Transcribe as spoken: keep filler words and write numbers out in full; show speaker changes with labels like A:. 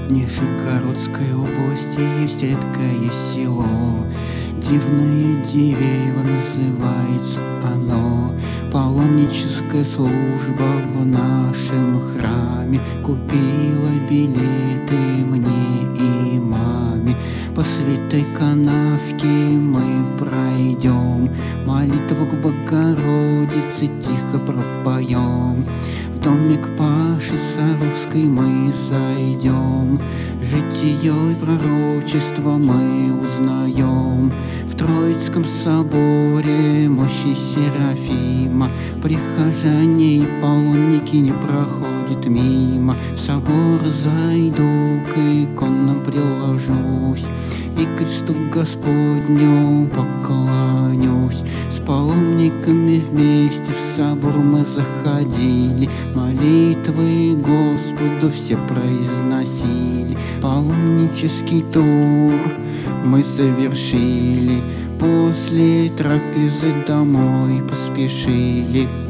A: В Нижегородской области есть редкое село, Дивное Дивеево называется оно. Паломническая служба в нашем храме купила билеты мне и маме. По святой канавке мы пройдем, молитву к Богородице тихо пропоем. В домик Паши Саровской мы зайдем, житие и пророчество мы узнаем. В Троицком соборе мощи Серафима прихожане и паломники не проходят мимо. В собор зайду, к иконам приложусь и кресту Господню поклонюсь. С паломниками вместе в собор мы заходили, молитвы Господу все произносили. Паломнический тур мы совершили, после трапезы домой поспешили.